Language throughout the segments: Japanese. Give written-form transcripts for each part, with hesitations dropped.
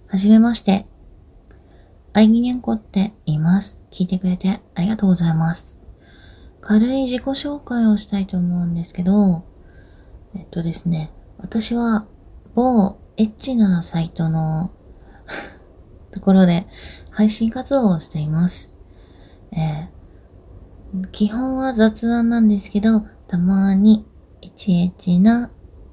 はじめまして。愛ぎにゃんこって言います。聞いてくれてありがとうございます。軽い自己紹介をしたいと思うんですけど、ですね、私は某エッチなサイトのところで配信活動をしています。基本は雑談なんですけど、たまにエチエチな、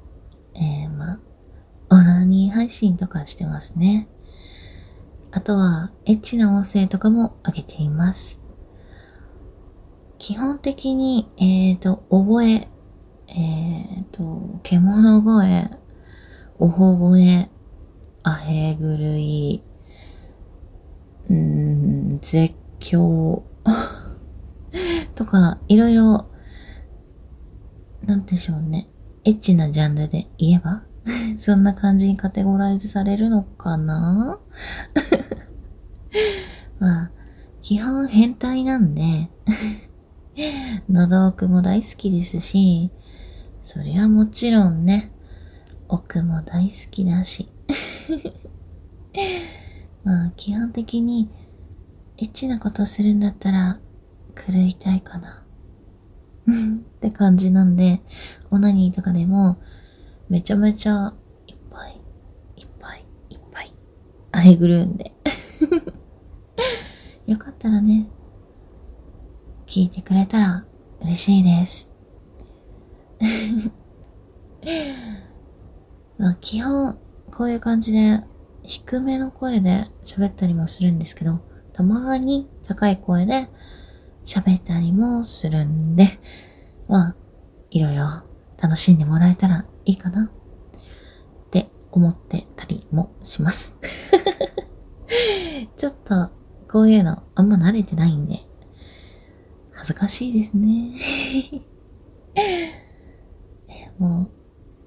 オナニー配信とかしてますね。あとは、エッチな音声とかも上げています。基本的に、覚え、獣声、おほ声、アヘグルい、絶叫とか、いろいろ、なんでしょうね。エッチなジャンルで言えばそんな感じにカテゴライズされるのかなまあ、基本変態なんで喉奥も大好きですし、そりゃもちろんね、奥も大好きだし。まあ、基本的に、エッチなことするんだったら、狂いたいかな。って感じなんで、オナニーとかでも、めちゃめちゃ、いっぱい、いっぱい、いっぱい、あえぐるんで。よかったらね、聞いてくれたら嬉しいです。まあ、基本、こういう感じで、低めの声で喋ったりもするんですけど、たまに高い声で喋ったりもするんで、まあ、いろいろ楽しんでもらえたらいいかなって思ってたりもします。ちょっと、こういうのあんま慣れてないんで、恥ずかしいですね。もう、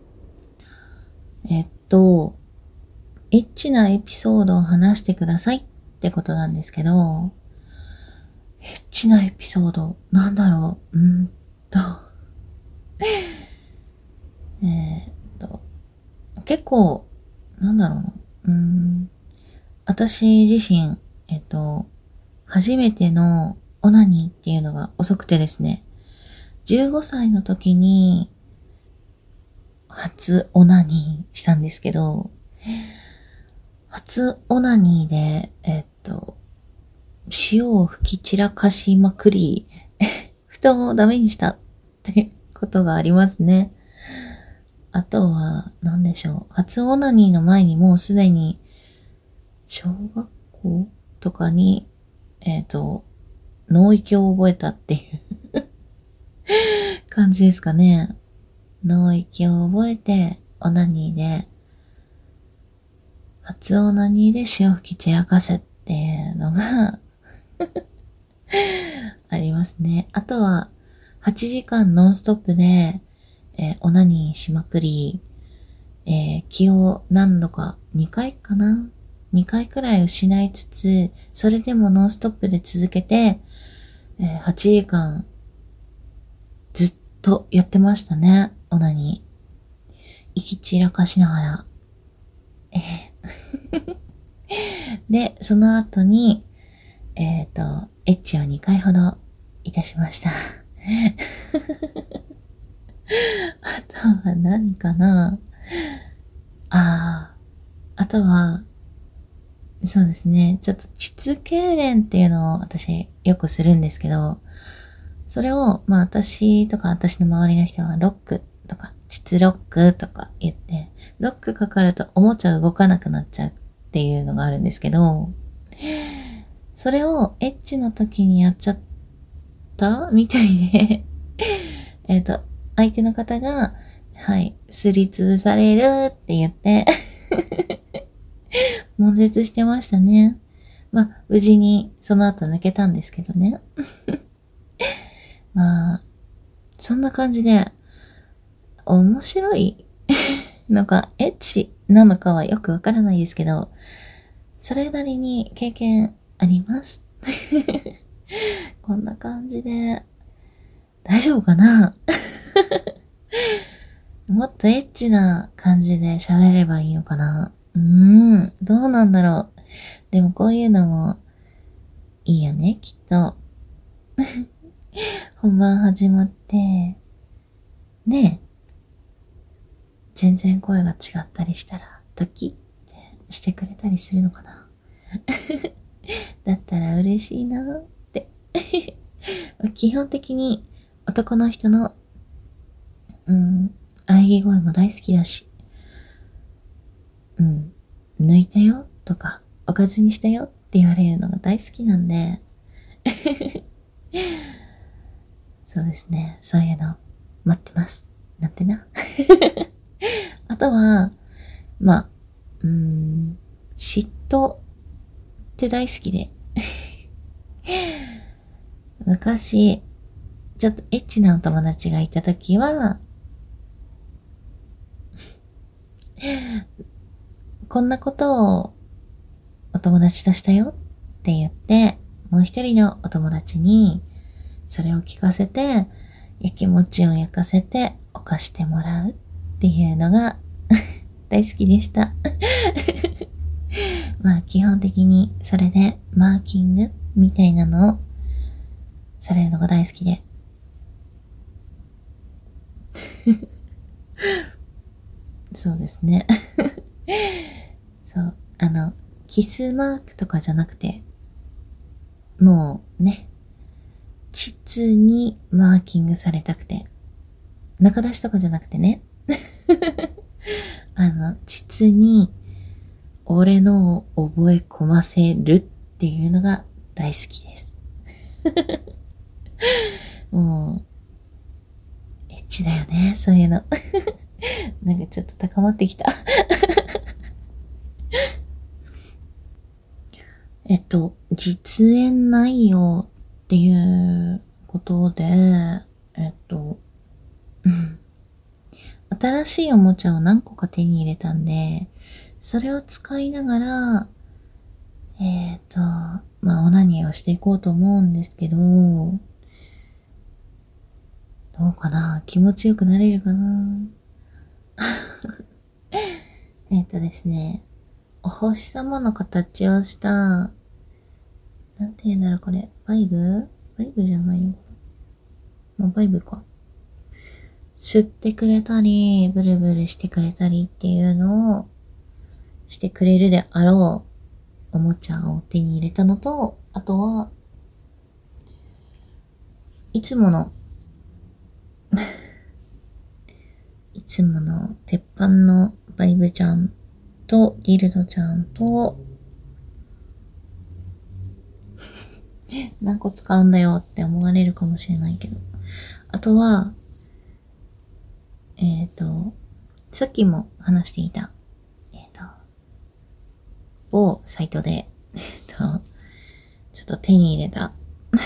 エッチなエピソードを話してくださいってことなんですけど、エッチなエピソード、なんだろう、えーっと、結構、なんだろうな、私自身、初めてのオナニーっていうのが遅くてですね、15歳の時に初オナニーしたんですけど、初オナニーで、塩を吹き散らかしまくり、布団をダメにしたってことがありますね。あとは、なんでしょう。初オナニーの前にもうすでに、小学校とかに、脳域を覚えたっていう感じですかね。脳域を覚えて、オナニーで、初オナニーで潮吹き散らかせっていうのがありますね。あとは、8時間ノンストップで、オナニーしまくり、気を何度か、2回かな ?2 回くらい失いつつ、それでもノンストップで続けて、8時間ずっとやってましたね、オナニー。息散らかしながら。で、その後に、エッチを2回ほどいたしました。あとは何かなあとは、そうですね。ちょっと膣痙攣っていうのを私よくするんですけど、それを、まあ私とか私の周りの人はロックとか、膣ロックとか言って、ロックかかるとおもちゃ動かなくなっちゃうっていうのがあるんですけど、それをエッチの時にやっちゃったみたいで相手の方が、はい、すりつぶされるって言って悶絶してましたね。まあ、無事にその後抜けたんですけどね。まあ、そんな感じで、面白いのか、エッチなのかはよくわからないですけど、それなりに経験あります。こんな感じで、大丈夫かなもっとエッチな感じで喋ればいいのかなどうなんだろう。でもこういうのもいいよね、きっと。本番始まって、ねえ、全然声が違ったりしたら、ドキッてしてくれたりするのかな。だったら嬉しいなって。基本的に男の人の、喘ぎ声も大好きだし、抜いたよとか、おかずにしたよって言われるのが大好きなんで、そうですね、そういうの待ってます。なんてな。あとは、まあ、嫉妬って大好きで、昔、ちょっとエッチなお友達がいたときは、こんなことをお友達としたよって言って、もう一人のお友達にそれを聞かせて、やきもちを焼かせて犯してもらうっていうのが大好きでした。まあ基本的にそれでマーキングみたいなのをされるのが大好きで。そうですね。そう。キスマークとかじゃなくて、もうね、膣にマーキングされたくて、中出しとかじゃなくてね、膣に俺のを覚え込ませるっていうのが大好きです。もう、エッチだよね、そういうの。なんかちょっと高まってきた。実演内容っていうことで、新しいおもちゃを何個か手に入れたんで、それを使いながら、まあ、オナニーをしていこうと思うんですけど、どうかな、気持ちよくなれるかな。ですね、お星様の形をした、なんて言うんだろう、これ。バイブじゃないよ。まあ、バイブか。吸ってくれたり、ブルブルしてくれたりっていうのをしてくれるであろうおもちゃを手に入れたのと、あとは、いつもの、いつもの鉄板のバイブちゃんとギルドちゃんと、何個使うんだよって思われるかもしれないけど。あとは、さっきも話していた、某サイトで、ちょっと手に入れた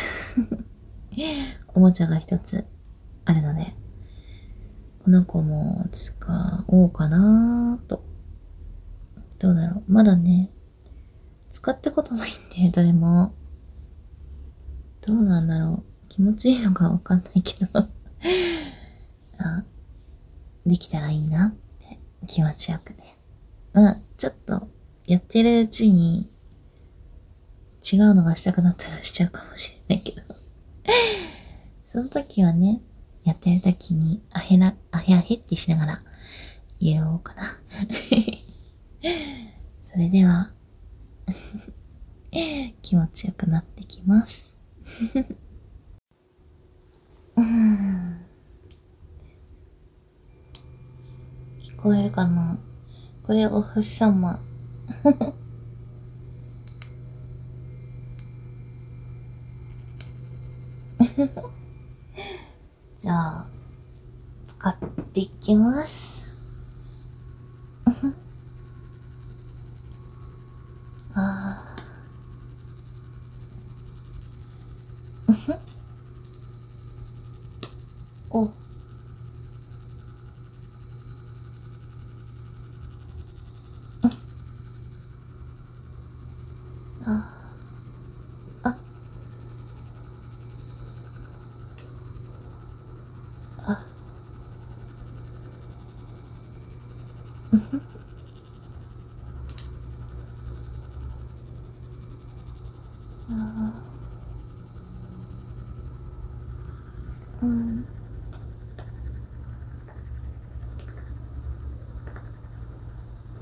おもちゃが一つあるので、この子も使おうかなーと。どうだろう。まだね、使ったことないんで、どれも。どうなんだろう。気持ちいいのかわかんないけどあ、できたらいいなって気持ちよくね。まあ、ちょっとやってるうちに違うのがしたくなったらしちゃうかもしれないけどその時はね、やってる時にあへってしながら言おうかなそれでは気持ちよくなってきます聞こえるかな。これお星様じゃあ、使っていきます。あーお、あ、あ、あ、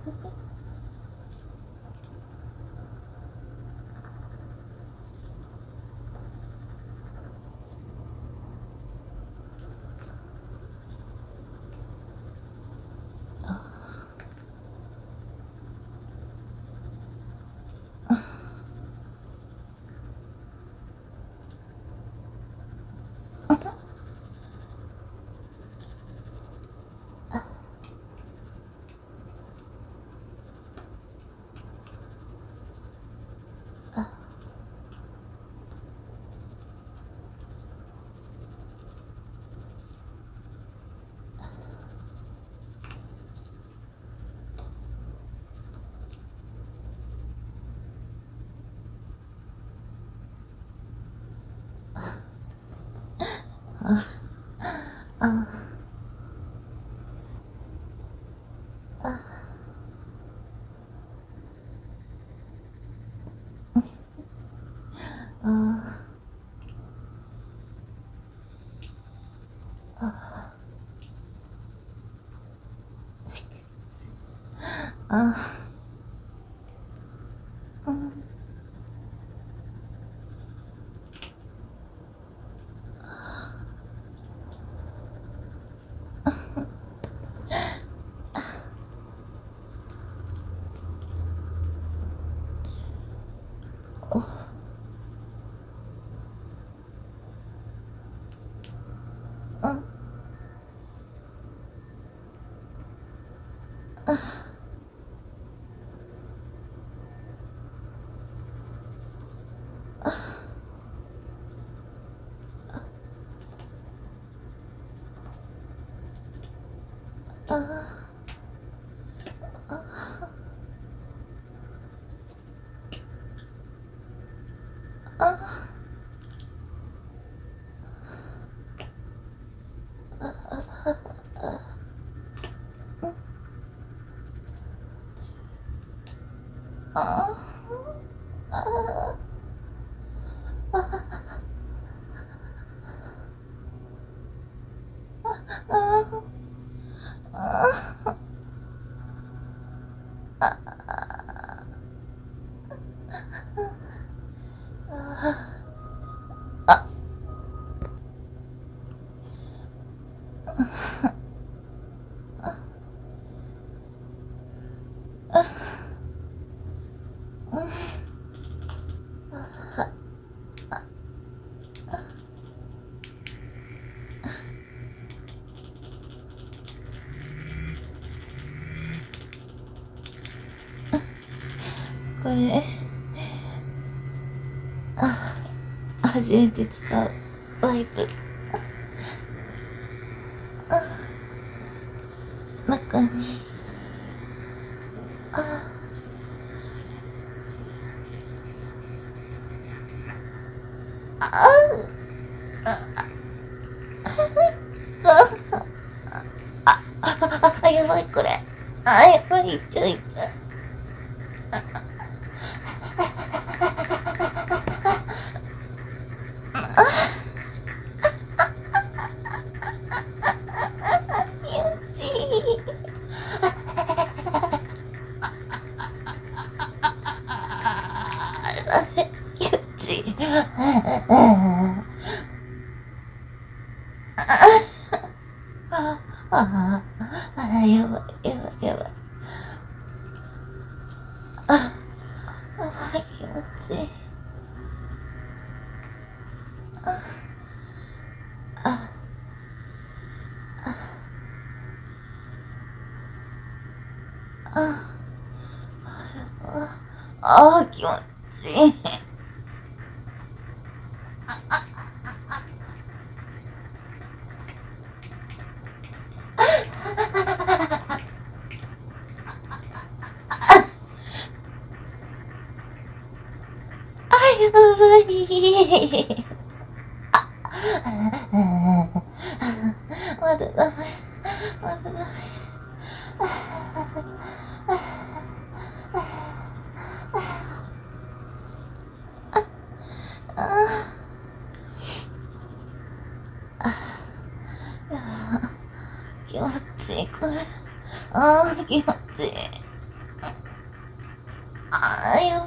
これ、初めて使うワイプ。中に、やばいこれ。やばい、いっちゃういっちゃう。やばい、やばい、やばい。気持ちいい。気持ちいい。やばい。まだダメ。まだダメ。気持ちいい、これ。気持ちいい。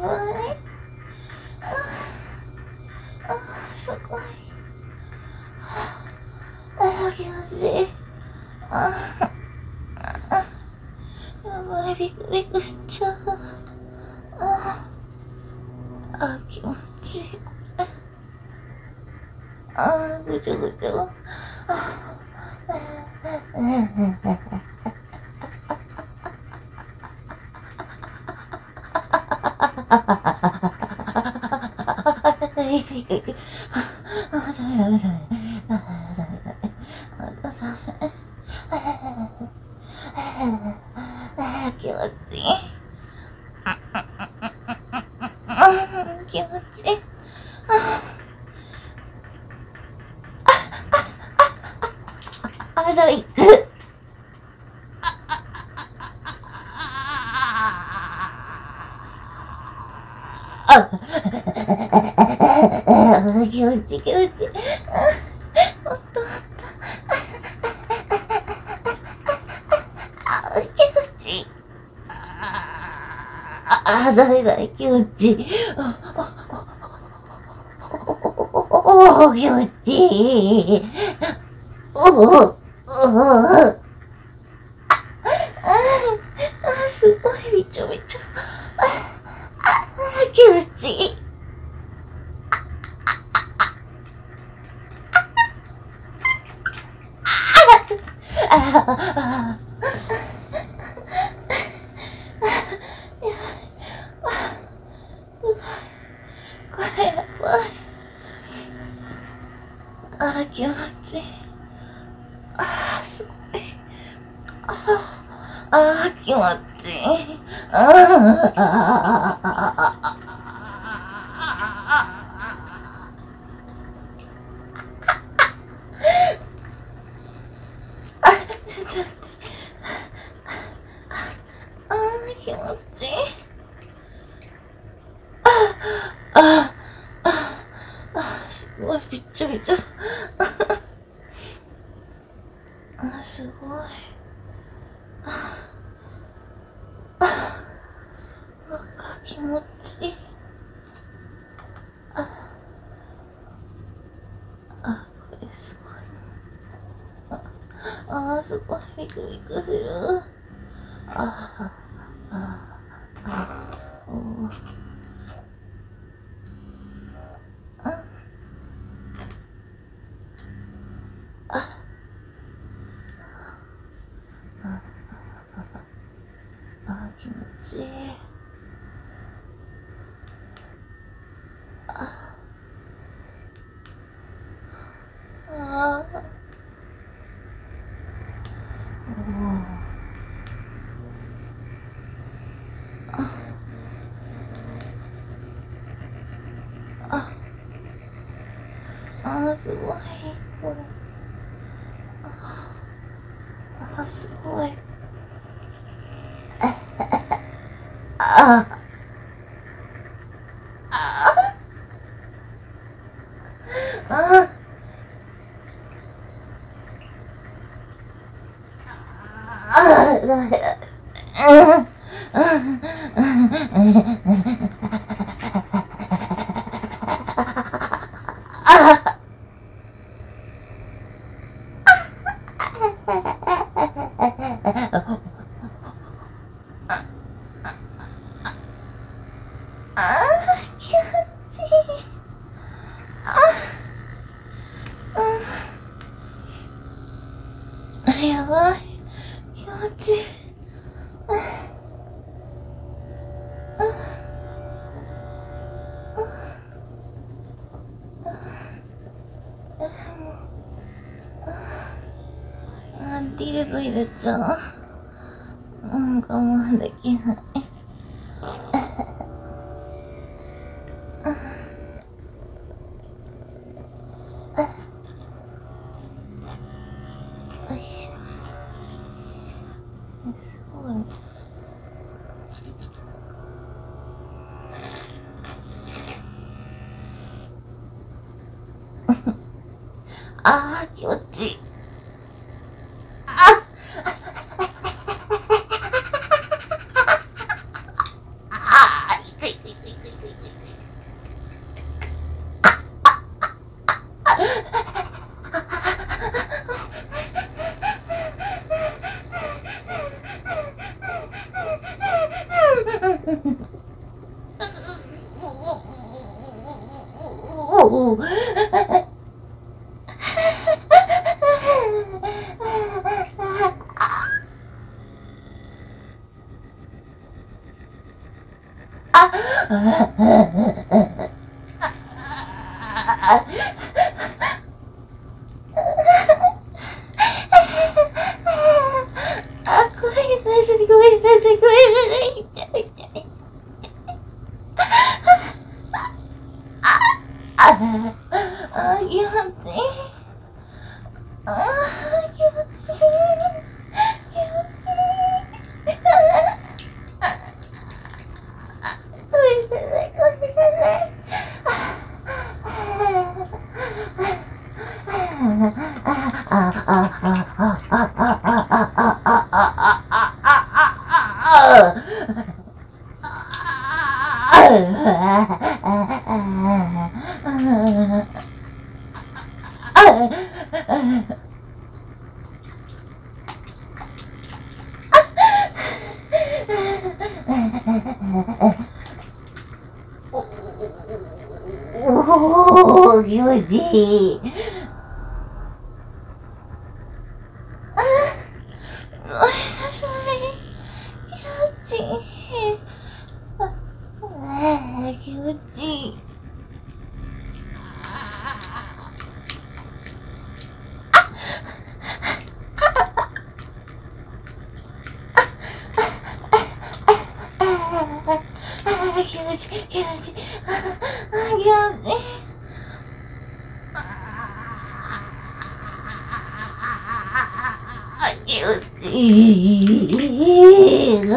い。すごい。気持ちいい。やばい、ビクビクしちゃう。気持ちいい。ぐちょぐちょ。いくいくいく。ダメダメダメ。ダメダメ。気持ちいい。気持ちいい。ダメいく。気持ちいい気持ちいい。もっともっと。気持ちいい。ダメだ、気持ちいい。気持ちいい。すごい、びちょびちょ。気持ちいい。これやばい。気持ちいい。すごい。気持ちいい。ちょっと待って。気持ちいい。すごい、びっちょびちょ。すごい。気持ちいい。これすごい。すごい、ビクビクする。気持ちいい。すごい。これ。すごい。気持ちいい。やばい。気持ちいい。ディルド入れちゃう。我慢できない。よいしょ。すごい。気持ちいい。痛い痛い痛い。 ごめんなさい、ごめんなさい、ごめんなさい。気持ちいい。気持ちいい。気持ちいい。ごめんなさい、ごめんなさおー、気持ちいい。ごめんなさい。気持ちいい。気持ちいい。気持ちいい。気持ちいい。気持ちいい。気持ちいい。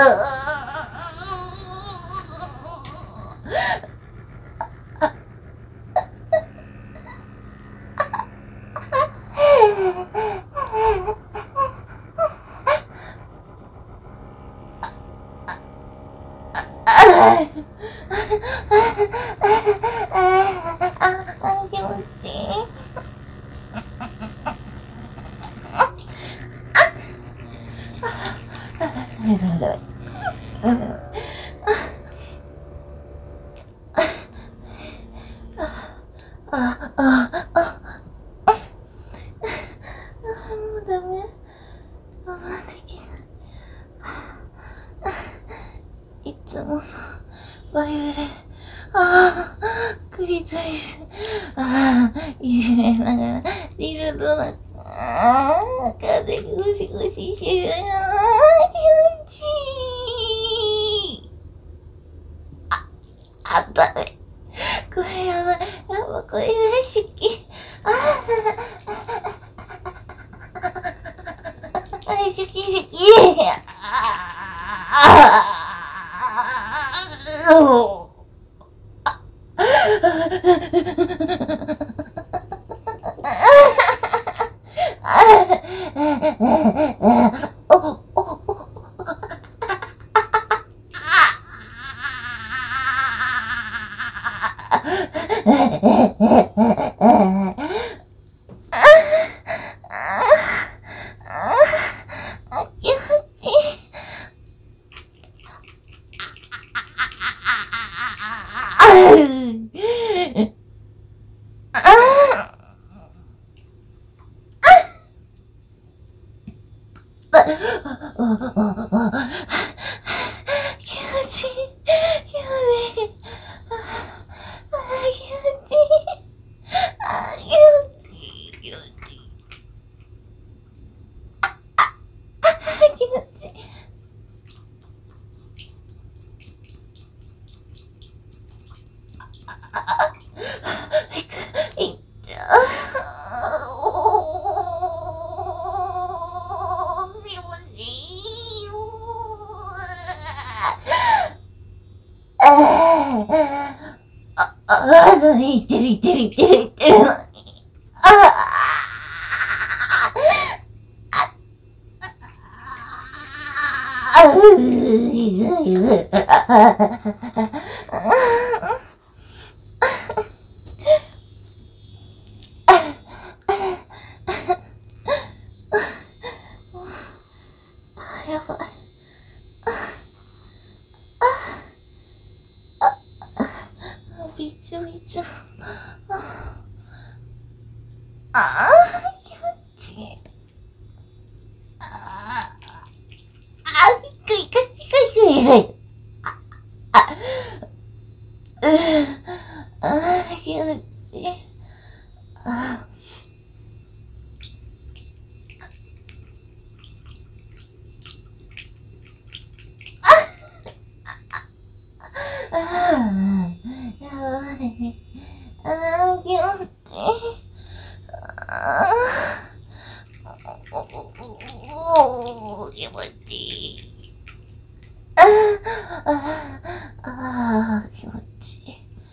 気持ちいい。もうダメ。我慢できない。いつものバイブで、クリトリス、いじめながら、ディルドの、中でゴシゴシしてる。気持ちいい。ダメ。これやばい。これ大好き。好き。言ってるのに。やばい。 ちゃめちゃ、気持ちいい。くいくいくいくいくい。気持ちいい。やばい。気持ちいい。気持ちいい。気持ちいい。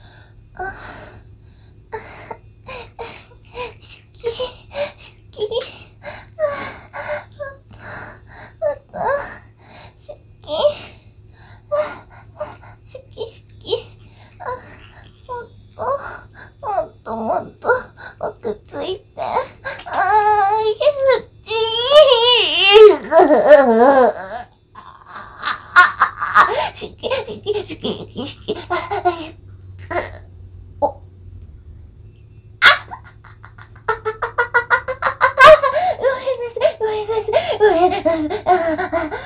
もっと奥ついて。気持ちいい。しきしきしきしき。お。ごめんなさい。ごめんなさい。ごめんなさい。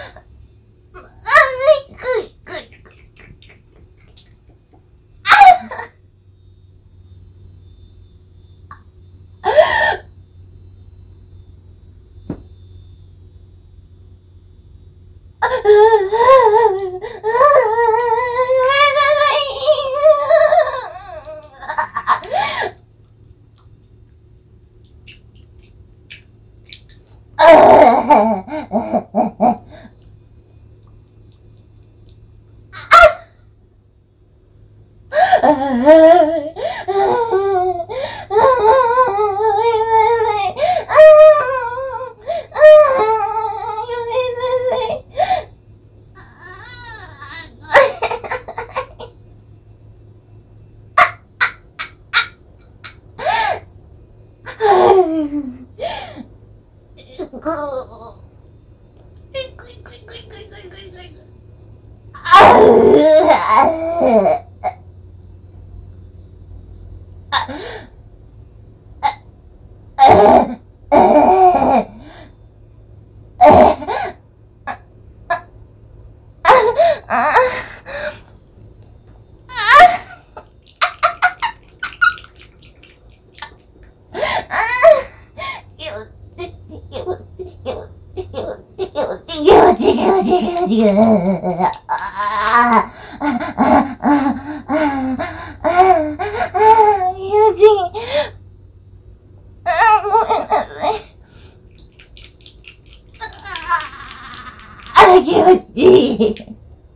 気持ちいい。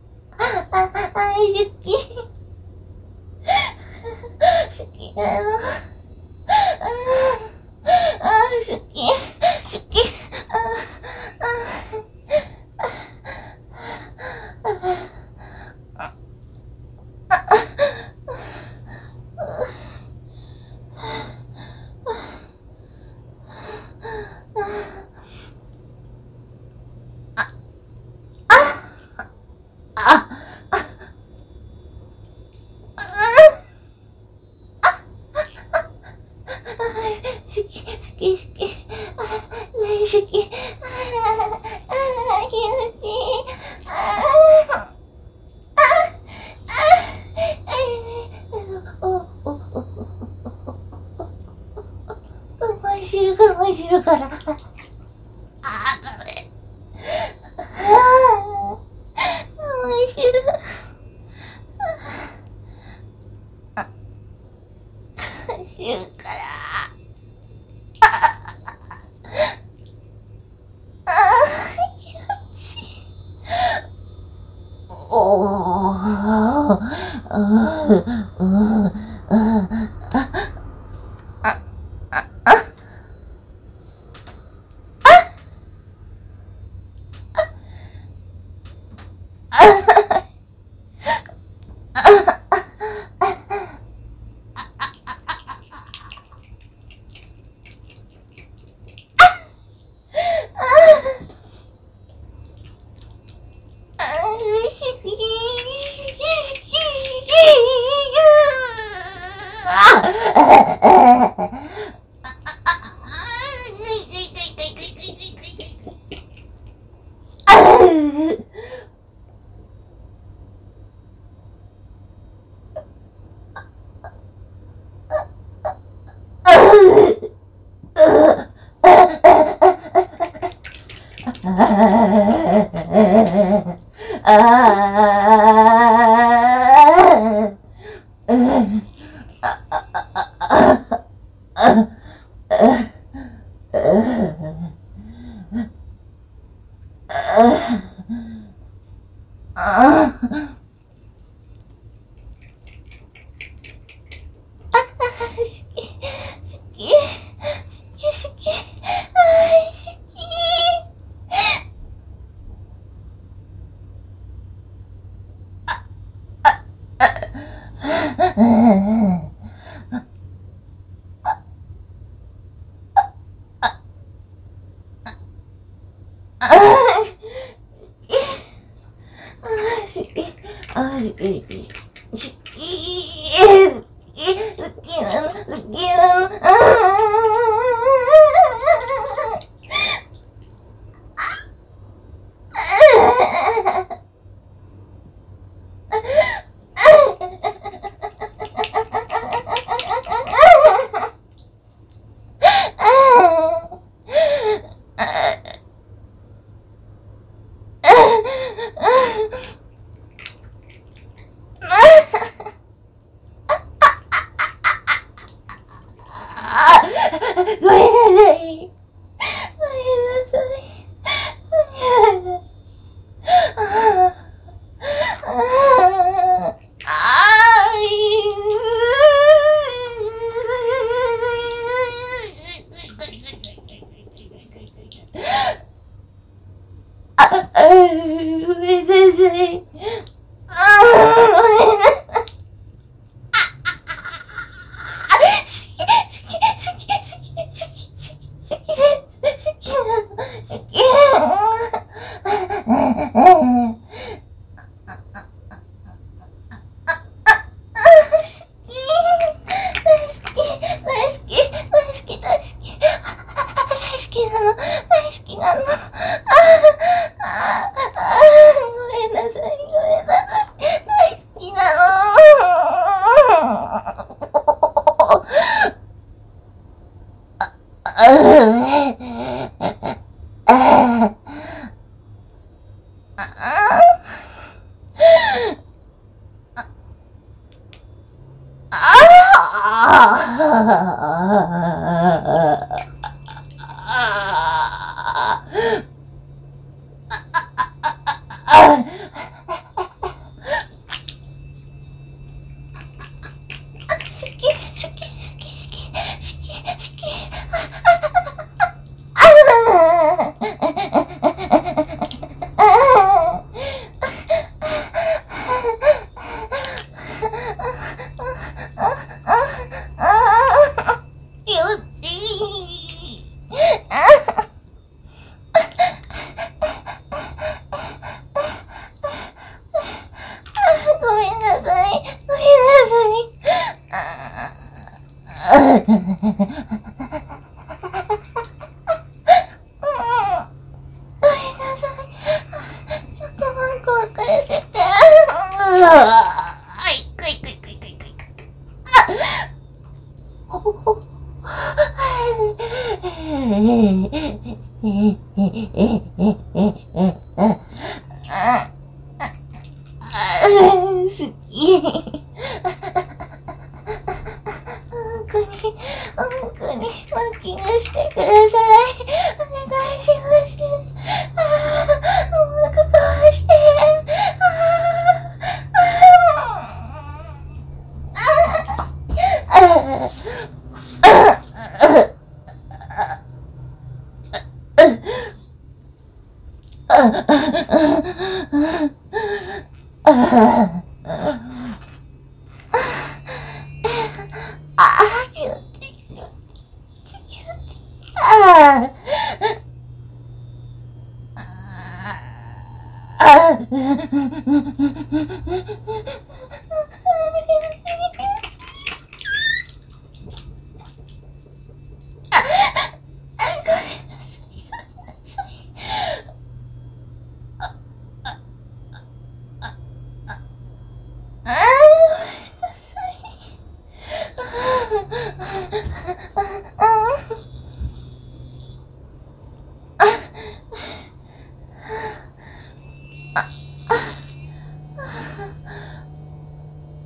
好きだな。好き。好き。我慢してるから。ダメ。我慢してる。我慢してるから。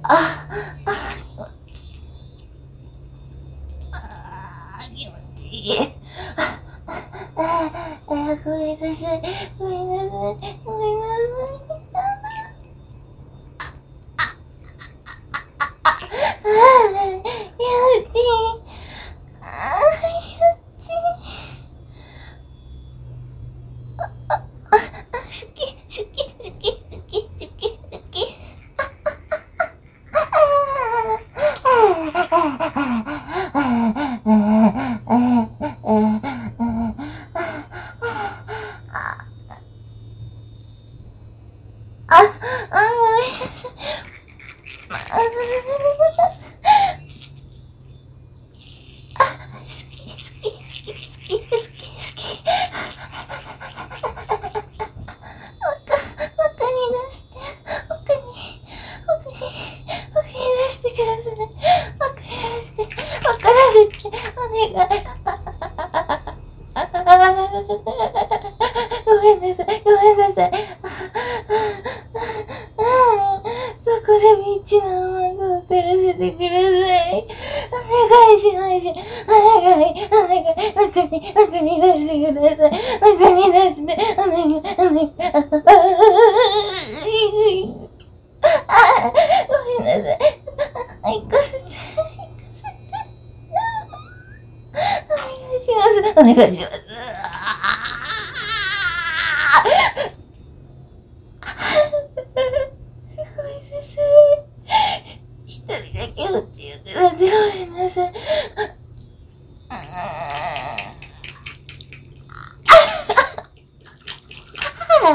あ、気持ちいい。ごめんなさい。ごめんなさい。ごめんなさい。ごめんなさい。ごめんなさい。そこでみっちの雨具を送らせてください。お願いします。お願い、中に出してください。中に出して、お願い。ごめんなさい。行かせて。お願いします。ごめんなさい。一人だけ落ちよくなってごめんなさい。はい。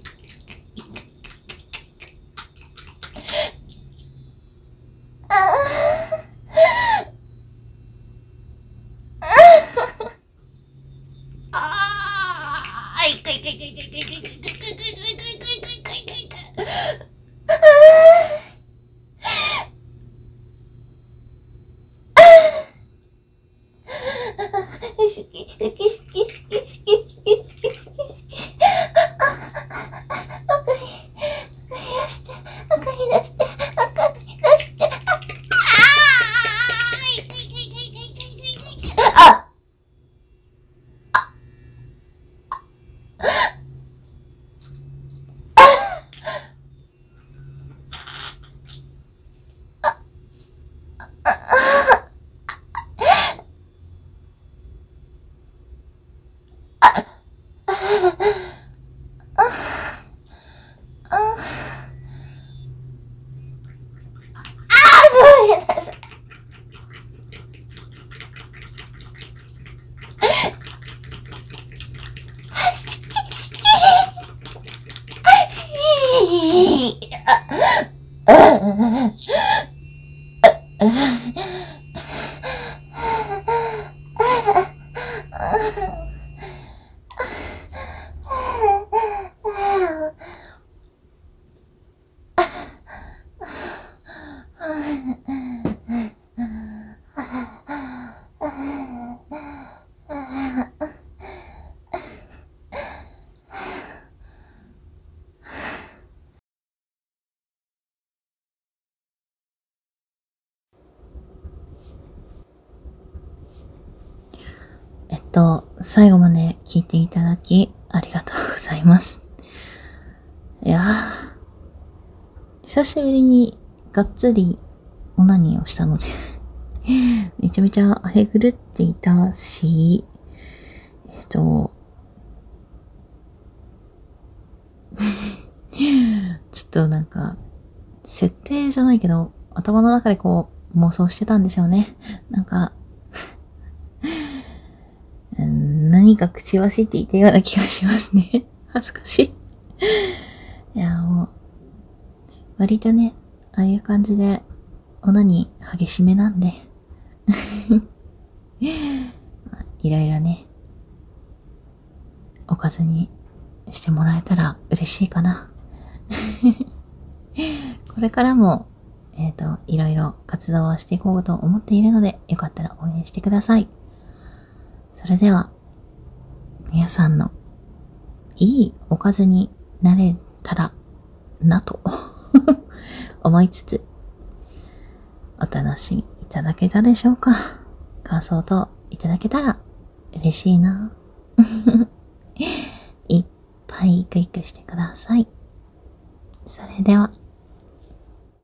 最後まで聞いていただきありがとうございます。いやー、久しぶりにがっつりオナニーをしたのでめちゃめちゃあへぐるっていたし、ちょっとなんか、設定じゃないけど、頭の中でこう妄想してたんでしょうね。なんか、何か口走っていたような気がしますね。恥ずかしい。いや、もう、割とね、ああいう感じで、オナニー激しめなんで。いろいろね、おかずにしてもらえたら嬉しいかな。これからも、いろいろ活動をしていこうと思っているので、よかったら応援してください。それでは、皆さんのいいおかずになれたらなと思いつつ、 お楽しみいただけたでしょうか。感想といただけたら嬉しいな。いっぱいクリックしてください。それでは。